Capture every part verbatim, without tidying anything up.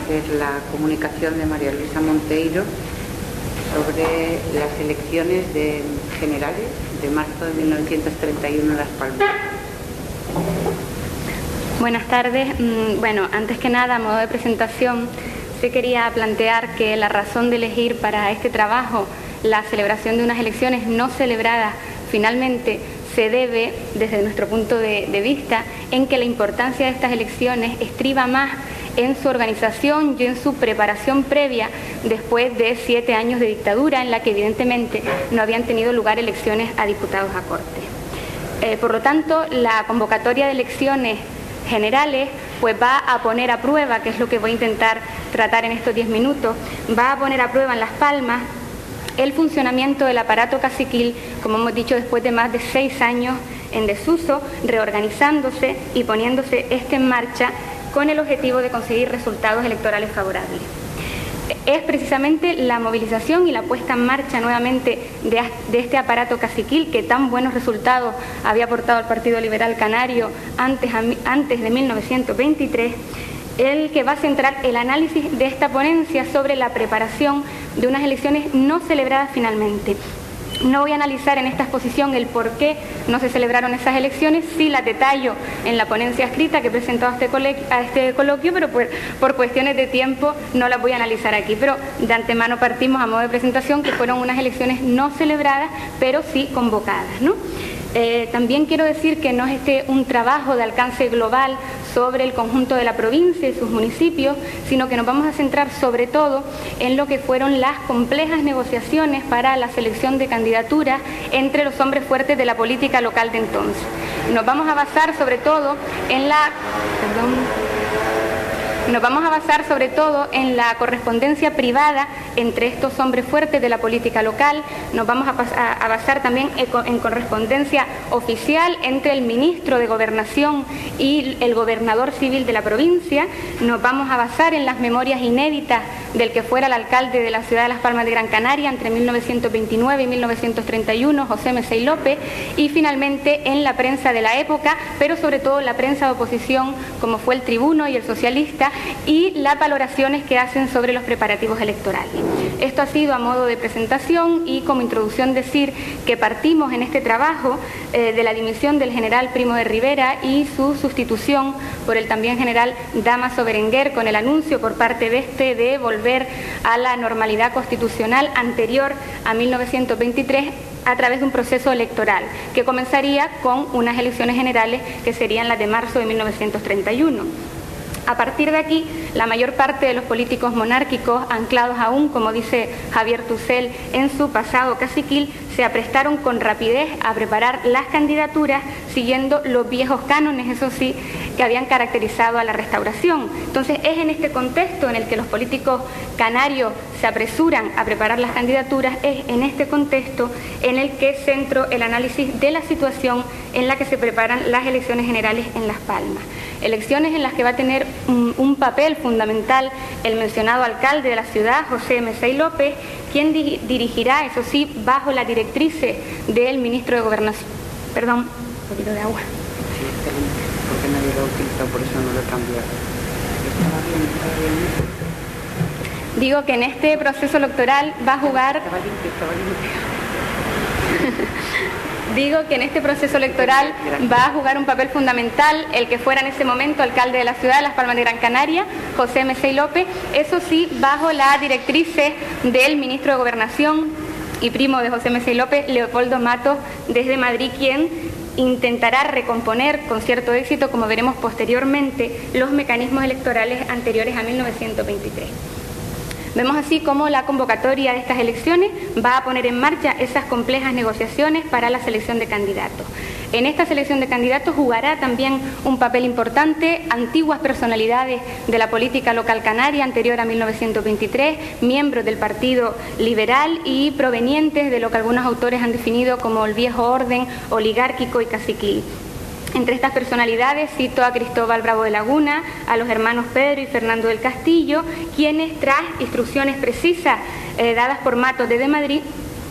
hacer la comunicación de María Luisa Monteiro sobre las elecciones de generales de marzo de mil novecientos treinta y uno en Las Palmas. Buenas tardes. Bueno, antes que nada, a modo de presentación, se quería plantear que la razón de elegir para este trabajo la celebración de unas elecciones no celebradas finalmente se debe, desde nuestro punto de, de vista, en que la importancia de estas elecciones estriba más en su organización y en su preparación previa después de siete años de dictadura en la que evidentemente no habían tenido lugar elecciones a diputados a Cortes. Eh, por lo tanto, la convocatoria de elecciones generales pues va a poner a prueba, que es lo que voy a intentar tratar en estos diez minutos, va a poner a prueba en Las Palmas el funcionamiento del aparato caciquil, como hemos dicho, después de más de seis años en desuso, reorganizándose y poniéndose este en marcha con el objetivo de conseguir resultados electorales favorables. Es precisamente la movilización y la puesta en marcha nuevamente de, de este aparato caciquil que tan buenos resultados había aportado al Partido Liberal Canario antes, antes de mil novecientos veintitrés, el que va a centrar el análisis de esta ponencia sobre la preparación de unas elecciones no celebradas finalmente. No voy a analizar en esta exposición el por qué no se celebraron esas elecciones, sí las detallo en la ponencia escrita que he presentado a este, a este coloquio, pero por, por cuestiones de tiempo no las voy a analizar aquí. Pero de antemano partimos a modo de presentación que fueron unas elecciones no celebradas, pero sí convocadas, ¿no? Eh, también quiero decir que no es este un trabajo de alcance global sobre el conjunto de la provincia y sus municipios, sino que nos vamos a centrar sobre todo en lo que fueron las complejas negociaciones para la selección de candidaturas entre los hombres fuertes de la política local de entonces. Nos vamos a basar sobre todo en la... Perdón, Nos vamos a basar sobre todo en la correspondencia privada entre estos hombres fuertes de la política local, nos vamos a, a basar también en correspondencia oficial entre el ministro de Gobernación y el gobernador civil de la provincia, nos vamos a basar en las memorias inéditas del que fuera el alcalde de la ciudad de Las Palmas de Gran Canaria entre mil novecientos veintinueve y mil novecientos treinta y uno, José Mesey López, y finalmente en la prensa de la época, pero sobre todo la prensa de oposición como fue el Tribuno y el Socialista, y las valoraciones que hacen sobre los preparativos electorales. Esto ha sido a modo de presentación y como introducción decir que partimos en este trabajo eh, de la dimisión del general Primo de Rivera y su sustitución por el también general Dámaso Berenguer con el anuncio por parte de este de volver a la normalidad constitucional anterior a mil novecientos veintitrés a través de un proceso electoral que comenzaría con unas elecciones generales que serían las de marzo de mil novecientos treinta y uno. A partir de aquí, la mayor parte de los políticos monárquicos, anclados aún, como dice Javier Tucel, en su pasado caciquil, se aprestaron con rapidez a preparar las candidaturas siguiendo los viejos cánones, eso sí, que habían caracterizado a la Restauración. Entonces, es en este contexto en el que los políticos canarios se apresuran a preparar las candidaturas, es en este contexto en el que centro el análisis de la situación en la que se preparan las elecciones generales en Las Palmas. Elecciones en las que va a tener un, un papel fundamental el mencionado alcalde de la ciudad, José Mesey López, quien di dirigirá, eso sí, bajo las directrices del ministro de Gobernación. Perdón, un poquito de agua. Sí, está bien, porque nadie lo ha utilizado, por eso no lo he cambiado. Estaba bien, estaba bien. Digo que en este proceso electoral va a jugar... Estaba limpio, estaba limpio. Digo que en este proceso electoral va a jugar un papel fundamental el que fuera en ese momento alcalde de la ciudad de Las Palmas de Gran Canaria, José Mesey López, eso sí, bajo las directrices del ministro de Gobernación y primo de José Mesey López, Leopoldo Matos, desde Madrid, quien intentará recomponer con cierto éxito, como veremos posteriormente, los mecanismos electorales anteriores a mil novecientos veintitrés. Vemos así cómo la convocatoria de estas elecciones va a poner en marcha esas complejas negociaciones para la selección de candidatos. En esta selección de candidatos jugará también un papel importante antiguas personalidades de la política local canaria anterior a mil novecientos veintitrés, miembros del Partido Liberal y provenientes de lo que algunos autores han definido como el viejo orden oligárquico y caciquil. Entre estas personalidades cito a Cristóbal Bravo de Laguna, a los hermanos Pedro y Fernando del Castillo, quienes tras instrucciones precisas eh, dadas por Matos desde Madrid,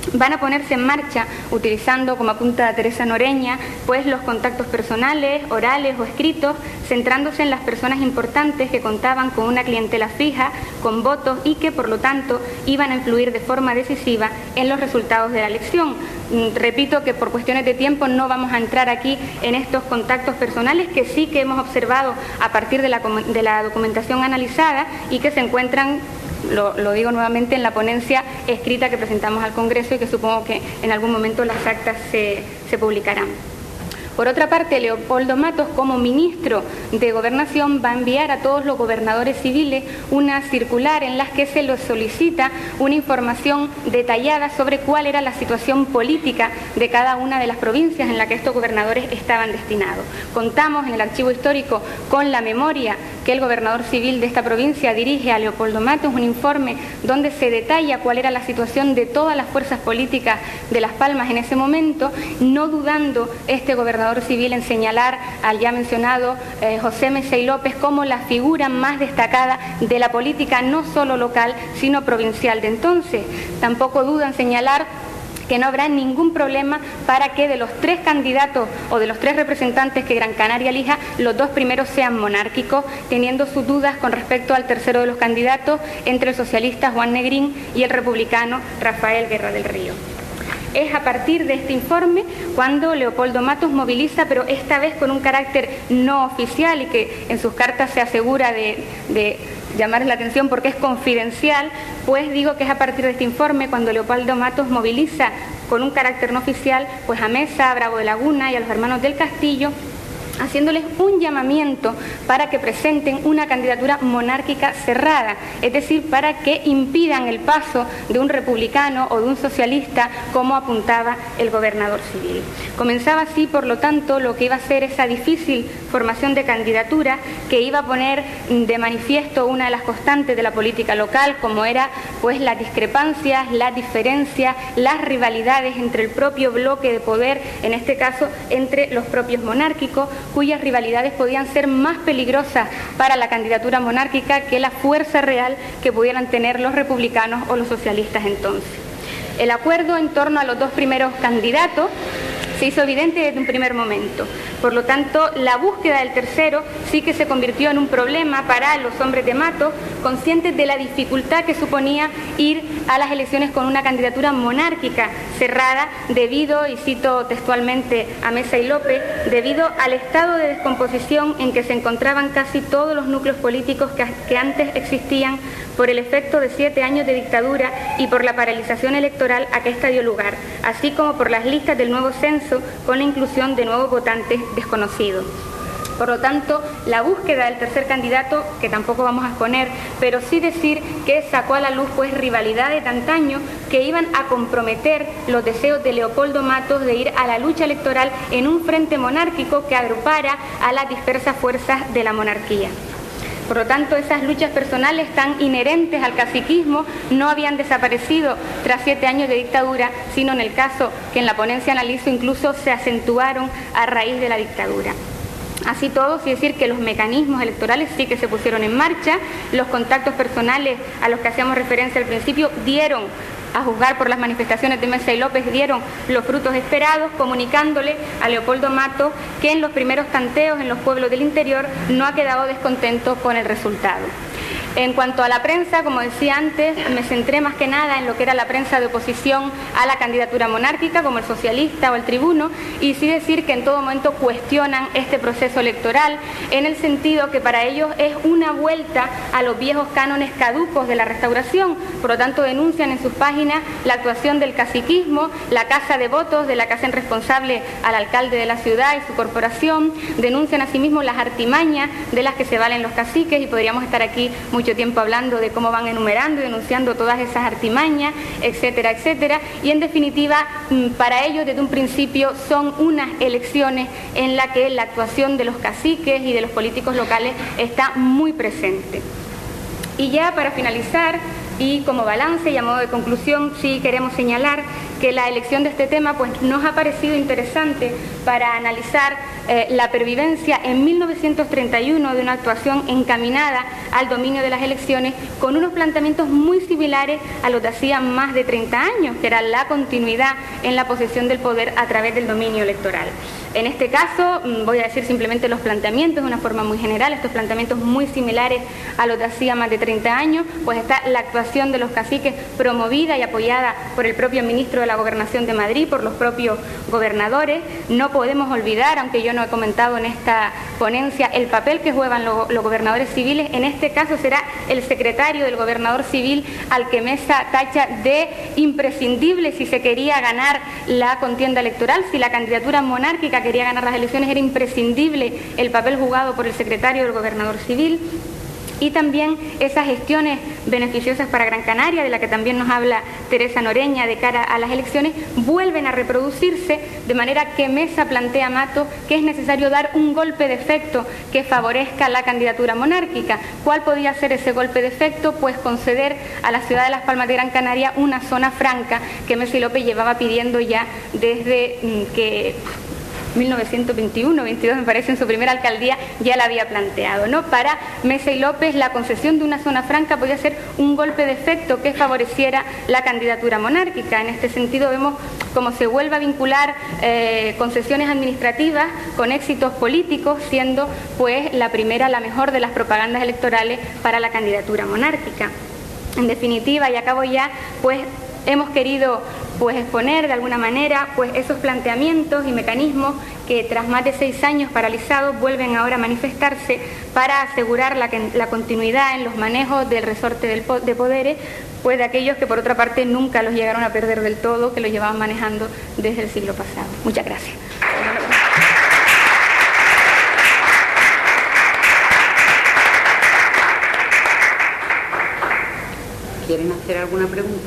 van a ponerse en marcha, utilizando, como apunta Teresa Noreña, pues los contactos personales, orales o escritos, centrándose en las personas importantes que contaban con una clientela fija, con votos y que, por lo tanto, iban a influir de forma decisiva en los resultados de la elección. Repito que por cuestiones de tiempo no vamos a entrar aquí en estos contactos personales que sí que hemos observado a partir de la, de la documentación analizada y que se encuentran, Lo, lo digo nuevamente, en la ponencia escrita que presentamos al Congreso y que supongo que en algún momento las actas se, se publicarán. Por otra parte, Leopoldo Matos, como ministro de Gobernación, va a enviar a todos los gobernadores civiles una circular en la que se les solicita una información detallada sobre cuál era la situación política de cada una de las provincias en la que estos gobernadores estaban destinados. Contamos en el archivo histórico con la memoria que el gobernador civil de esta provincia dirige a Leopoldo Matos, un informe donde se detalla cuál era la situación de todas las fuerzas políticas de Las Palmas en ese momento, no dudando este gobernador civil en señalar al ya mencionado eh, José Mesey López como la figura más destacada de la política no solo local sino provincial de entonces. Tampoco duda en señalar que no habrá ningún problema para que de los tres candidatos o de los tres representantes que Gran Canaria elija, los dos primeros sean monárquicos, teniendo sus dudas con respecto al tercero de los candidatos entre el socialista Juan Negrín y el republicano Rafael Guerra del Río. Es a partir de este informe cuando Leopoldo Matos moviliza, pero esta vez con un carácter no oficial y que en sus cartas se asegura de, de llamar la atención porque es confidencial, pues digo que es a partir de este informe cuando Leopoldo Matos moviliza con un carácter no oficial pues a Mesa, a Bravo de Laguna y a los hermanos del Castillo, haciéndoles un llamamiento para que presenten una candidatura monárquica cerrada, es decir, para que impidan el paso de un republicano o de un socialista, como apuntaba el gobernador civil. Comenzaba así, por lo tanto, lo que iba a ser esa difícil formación de candidatura que iba a poner de manifiesto una de las constantes de la política local, como era pues las discrepancias, las diferencias, las rivalidades entre el propio bloque de poder, en este caso entre los propios monárquicos, cuyas rivalidades podían ser más peligrosas para la candidatura monárquica que la fuerza real que pudieran tener los republicanos o los socialistas entonces. El acuerdo en torno a los dos primeros candidatos se hizo evidente desde un primer momento. Por lo tanto, la búsqueda del tercero sí que se convirtió en un problema para los hombres de Matos, conscientes de la dificultad que suponía ir a las elecciones con una candidatura monárquica cerrada debido, y cito textualmente a Mesa y López, debido al estado de descomposición en que se encontraban casi todos los núcleos políticos que, que antes existían por el efecto de siete años de dictadura y por la paralización electoral a que ésta dio lugar, así como por las listas del nuevo censo con la inclusión de nuevos votantes desconocidos. Por lo tanto, la búsqueda del tercer candidato, que tampoco vamos a exponer, pero sí decir que sacó a la luz pues rivalidades de antaño que iban a comprometer los deseos de Leopoldo Matos de ir a la lucha electoral en un frente monárquico que agrupara a las dispersas fuerzas de la monarquía. Por lo tanto, esas luchas personales tan inherentes al caciquismo no habían desaparecido tras siete años de dictadura, sino en el caso que en la ponencia analizo incluso se acentuaron a raíz de la dictadura. Así todo, sí decir que los mecanismos electorales sí que se pusieron en marcha, los contactos personales a los que hacíamos referencia al principio dieron, a juzgar por las manifestaciones de Mesa y López, dieron los frutos esperados, comunicándole a Leopoldo Matos que en los primeros tanteos en los pueblos del interior no ha quedado descontento con el resultado. En cuanto a la prensa, como decía antes, me centré más que nada en lo que era la prensa de oposición a la candidatura monárquica, como el Socialista o el Tribuno, y sí decir que en todo momento cuestionan este proceso electoral, en el sentido que para ellos es una vuelta a los viejos cánones caducos de la Restauración. Por lo tanto, denuncian en sus páginas la actuación del caciquismo, la caza de votos de la que hacen responsable al alcalde de la ciudad y su corporación, denuncian asimismo las artimañas de las que se valen los caciques, y podríamos estar aquí muy mucho tiempo hablando de cómo van enumerando y denunciando todas esas artimañas, etcétera, etcétera, y en definitiva, para ellos desde un principio son unas elecciones en las que la actuación de los caciques y de los políticos locales está muy presente. Y ya para finalizar, y como balance y a modo de conclusión, sí queremos señalar que la elección de este tema pues nos ha parecido interesante para analizar eh, la pervivencia en mil novecientos treinta y uno de una actuación encaminada al dominio de las elecciones con unos planteamientos muy similares a los de hacía más de treinta años, que era la continuidad en la posesión del poder a través del dominio electoral. En este caso, voy a decir simplemente los planteamientos de una forma muy general, estos planteamientos muy similares a los de hacía más de treinta años, pues está la actuación de los caciques promovida y apoyada por el propio ministro de la Gobernación de Madrid, por los propios gobernadores. No podemos olvidar, aunque yo no he comentado en esta ponencia, el papel que juegan los, los gobernadores civiles. En este caso será el secretario del gobernador civil al que Mesa tacha de imprescindible si se quería ganar la contienda electoral, si la candidatura monárquica quería ganar las elecciones, era imprescindible el papel jugado por el secretario del gobernador civil. Y también esas gestiones beneficiosas para Gran Canaria, de la que también nos habla Teresa Noreña de cara a las elecciones, vuelven a reproducirse, de manera que Mesa plantea a Mato que es necesario dar un golpe de efecto que favorezca la candidatura monárquica. ¿Cuál podía ser ese golpe de efecto? Pues conceder a la ciudad de Las Palmas de Gran Canaria una zona franca que Mesa y López llevaba pidiendo ya desde que mil novecientos veintiuno, veintidós me parece, en su primera alcaldía ya la había planteado, ¿no? Para Mesa y López la concesión de una zona franca podía ser un golpe de efecto que favoreciera la candidatura monárquica. En este sentido vemos cómo se vuelve a vincular eh, concesiones administrativas con éxitos políticos, siendo pues la primera, la mejor de las propagandas electorales para la candidatura monárquica. En definitiva, y acabo ya, pues hemos querido pues exponer de alguna manera pues esos planteamientos y mecanismos que tras más de seis años paralizados vuelven ahora a manifestarse para asegurar la, la continuidad en los manejos del resorte del, de poderes, pues de aquellos que por otra parte nunca los llegaron a perder del todo, que los llevaban manejando desde el siglo pasado. Muchas gracias. ¿Quieren hacer alguna pregunta?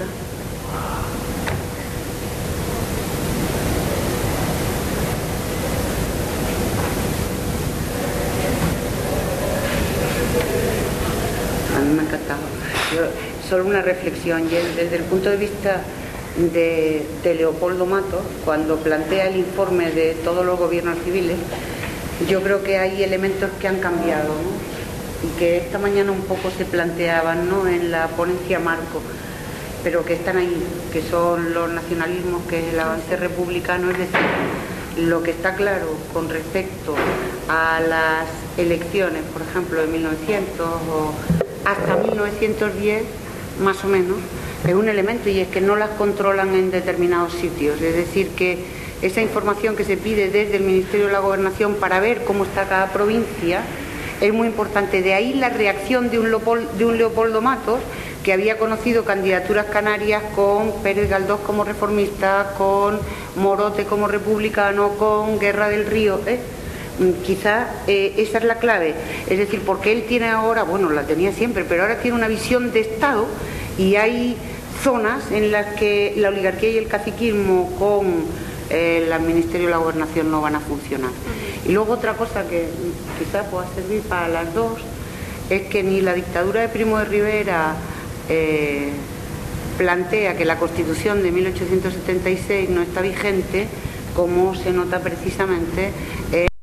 A mí me ha encantado. Yo, solo una reflexión, y desde el punto de vista de, de Leopoldo Matos, cuando plantea el informe de todos los gobiernos civiles, yo creo que hay elementos que han cambiado, ¿no? Y que esta mañana un poco se planteaban, ¿no?, en la ponencia marco, pero que están ahí, que son los nacionalismos, que es el avance republicano. Es decir, lo que está claro con respecto a las elecciones, por ejemplo, de mil novecientos o hasta mil novecientos diez, más o menos, es un elemento, y es que no las controlan en determinados sitios. Es decir, que esa información que se pide desde el Ministerio de la Gobernación para ver cómo está cada provincia es muy importante. De ahí la reacción de un Leopoldo, de un Leopoldo Matos, que había conocido candidaturas canarias con Pérez Galdós como reformista, con Morote como republicano, con Guerra del Río, ¿eh? Quizás eh, esa es la clave. Es decir, porque él tiene ahora, bueno, la tenía siempre, pero ahora tiene una visión de Estado, y hay zonas en las que la oligarquía y el caciquismo con eh, el Ministerio de la Gobernación no van a funcionar. Y luego otra cosa que quizás pueda servir para las dos es que ni la dictadura de Primo de Rivera eh, plantea que la Constitución de mil ochocientos setenta y seis no está vigente, como se nota precisamente en